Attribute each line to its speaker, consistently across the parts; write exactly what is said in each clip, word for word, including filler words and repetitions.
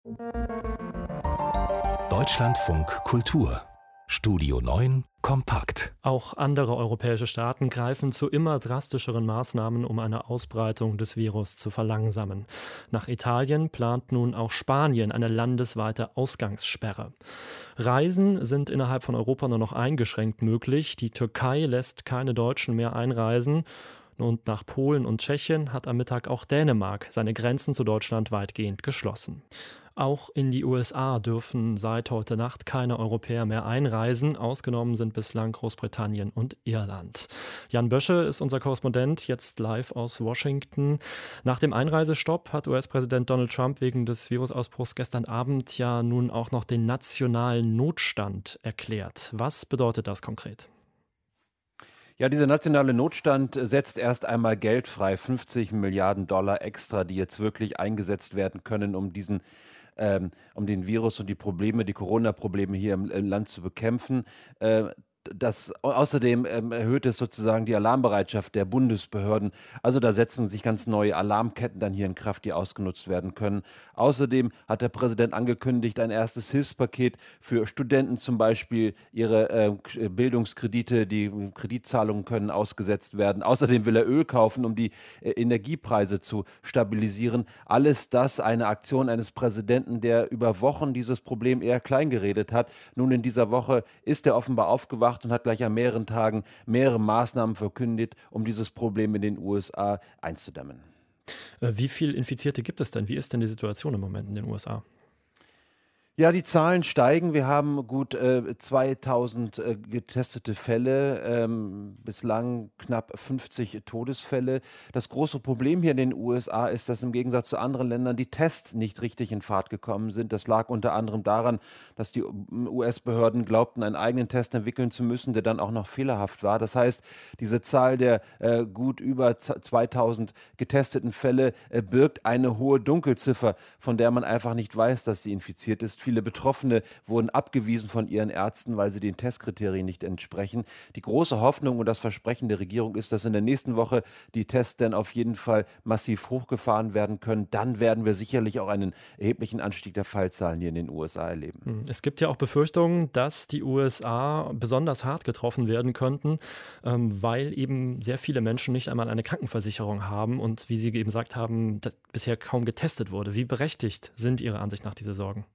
Speaker 1: Deutschlandfunk Kultur Studio neun kompakt.
Speaker 2: Auch andere europäische Staaten greifen zu immer drastischeren Maßnahmen, um eine Ausbreitung des Virus zu verlangsamen. Nach Italien plant nun auch Spanien eine landesweite Ausgangssperre. Reisen sind innerhalb von Europa nur noch eingeschränkt möglich. Die Türkei lässt keine Deutschen mehr einreisen. Und nach Polen und Tschechien hat am Mittag auch Dänemark seine Grenzen zu Deutschland weitgehend geschlossen. Auch in die U S A dürfen seit heute Nacht keine Europäer mehr einreisen. Ausgenommen sind bislang Großbritannien und Irland. Jan Bösche ist unser Korrespondent, jetzt live aus Washington. Nach dem Einreisestopp hat U S-Präsident Donald Trump wegen des Virusausbruchs gestern Abend ja nun auch noch den nationalen Notstand erklärt. Was bedeutet das konkret?
Speaker 3: Ja, dieser nationale Notstand setzt erst einmal Geld frei, fünfzig Milliarden Dollar extra, die jetzt wirklich eingesetzt werden können, um diesen ähm, um den Virus und die Probleme, die Corona-Probleme hier im, im Land zu bekämpfen. Äh, Das, außerdem ähm, erhöht es sozusagen die Alarmbereitschaft der Bundesbehörden. Also da setzen sich ganz neue Alarmketten dann hier in Kraft, die ausgenutzt werden können. Außerdem hat der Präsident angekündigt, ein erstes Hilfspaket für Studenten zum Beispiel. Ihre äh, Bildungskredite, die Kreditzahlungen können ausgesetzt werden. Außerdem will er Öl kaufen, um die äh, Energiepreise zu stabilisieren. Alles das eine Aktion eines Präsidenten, der über Wochen dieses Problem eher klein geredet hat. Nun in dieser Woche ist er offenbar aufgewacht und hat gleich an mehreren Tagen mehrere Maßnahmen verkündet, um dieses Problem in den U S A einzudämmen.
Speaker 2: Wie viele Infizierte gibt es denn? Wie ist denn die Situation im Moment in den U S A?
Speaker 3: Ja, die Zahlen steigen. Wir haben gut äh, zweitausend äh, getestete Fälle, ähm, bislang knapp fünfzig Todesfälle. Das große Problem hier in den U S A ist, dass im Gegensatz zu anderen Ländern die Tests nicht richtig in Fahrt gekommen sind. Das lag unter anderem daran, dass die U S-Behörden glaubten, einen eigenen Test entwickeln zu müssen, der dann auch noch fehlerhaft war. Das heißt, diese Zahl der äh, gut über zweitausend getesteten Fälle äh, birgt eine hohe Dunkelziffer, von der man einfach nicht weiß, dass sie infiziert ist. Viele Betroffene wurden abgewiesen von ihren Ärzten, weil sie den Testkriterien nicht entsprechen. Die große Hoffnung und das Versprechen der Regierung ist, dass in der nächsten Woche die Tests dann auf jeden Fall massiv hochgefahren werden können. Dann werden wir sicherlich auch einen erheblichen Anstieg der Fallzahlen hier in den U S A erleben.
Speaker 2: Es gibt ja auch Befürchtungen, dass die U S A besonders hart getroffen werden könnten, weil eben sehr viele Menschen nicht einmal eine Krankenversicherung haben und, wie Sie eben gesagt haben, bisher kaum getestet wurde. Wie berechtigt sind Ihrer Ansicht nach diese Sorgen?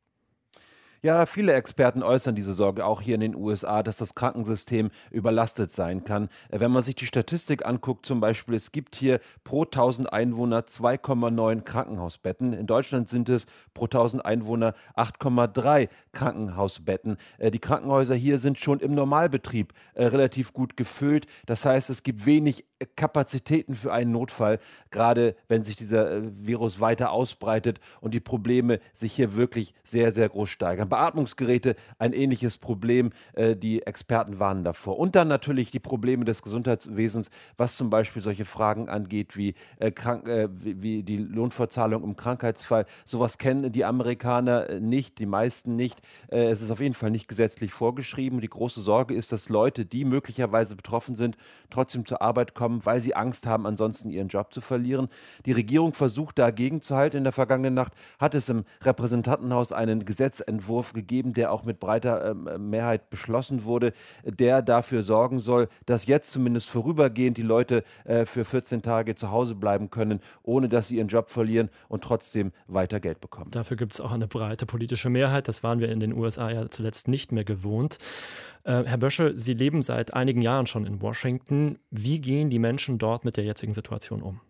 Speaker 3: Ja, viele Experten äußern diese Sorge, auch hier in den U S A, dass das Krankensystem überlastet sein kann. Wenn man sich die Statistik anguckt, zum Beispiel, es gibt hier pro tausend Einwohner zwei Komma neun Krankenhausbetten. In Deutschland sind es pro tausend Einwohner acht Komma drei Krankenhausbetten. Die Krankenhäuser hier sind schon im Normalbetrieb äh, relativ gut gefüllt. Das heißt, es gibt wenig Kapazitäten für einen Notfall, gerade wenn sich dieser äh, Virus weiter ausbreitet und die Probleme sich hier wirklich sehr, sehr groß steigern. Beatmungsgeräte, ein ähnliches Problem. Äh, die Experten warnen davor. Und dann natürlich die Probleme des Gesundheitswesens, was zum Beispiel solche Fragen angeht wie, äh, krank, äh, wie, wie die Lohnfortzahlung im Krankheitsfall. Sowas kennen die Amerikaner nicht, die meisten nicht. Äh, es ist auf jeden Fall nicht gesetzlich vorgeschrieben. Die große Sorge ist, dass Leute, die möglicherweise betroffen sind, trotzdem zur Arbeit kommen, weil sie Angst haben, ansonsten ihren Job zu verlieren. Die Regierung versucht dagegen zu halten. In der vergangenen Nacht hat es im Repräsentantenhaus einen Gesetzentwurf gegeben, der auch mit breiter äh, Mehrheit beschlossen wurde, der dafür sorgen soll, dass jetzt zumindest vorübergehend die Leute äh, für vierzehn Tage zu Hause bleiben können, ohne dass sie ihren Job verlieren und trotzdem weiter Geld bekommen.
Speaker 2: Dafür gibt es auch eine breite politische Mehrheit. Das waren wir in den U S A ja zuletzt nicht mehr gewohnt. Äh, Herr Bösche, Sie leben seit einigen Jahren schon in Washington. Wie gehen die Menschen dort mit der jetzigen Situation um?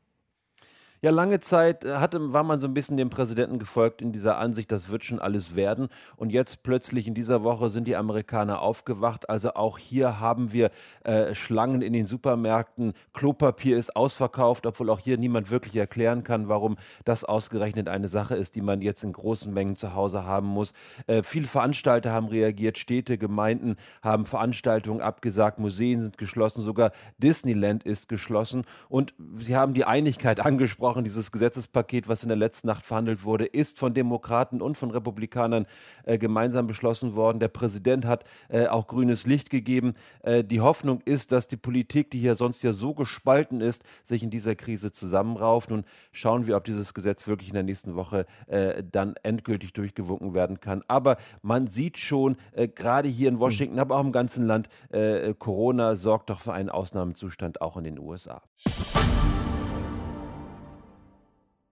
Speaker 3: Ja, lange Zeit hatte, war man so ein bisschen dem Präsidenten gefolgt in dieser Ansicht, das wird schon alles werden. Und jetzt plötzlich in dieser Woche sind die Amerikaner aufgewacht. Also auch hier haben wir äh, Schlangen in den Supermärkten. Klopapier ist ausverkauft, obwohl auch hier niemand wirklich erklären kann, warum das ausgerechnet eine Sache ist, die man jetzt in großen Mengen zu Hause haben muss. Äh, viele Veranstalter haben reagiert, Städte, Gemeinden haben Veranstaltungen abgesagt, Museen sind geschlossen, sogar Disneyland ist geschlossen. Und sie haben die Einigkeit angesprochen, angesprochen, dieses Gesetzespaket, was in der letzten Nacht verhandelt wurde, ist von Demokraten und von Republikanern äh, gemeinsam beschlossen worden. Der Präsident hat äh, auch grünes Licht gegeben. Äh, die Hoffnung ist, dass die Politik, die hier sonst ja so gespalten ist, sich in dieser Krise zusammenrauft. Nun schauen wir, ob dieses Gesetz wirklich in der nächsten Woche äh, dann endgültig durchgewunken werden kann. Aber man sieht schon, äh, gerade hier in Washington, aber auch im ganzen Land, äh, Corona sorgt doch für einen Ausnahmezustand auch in den U S A.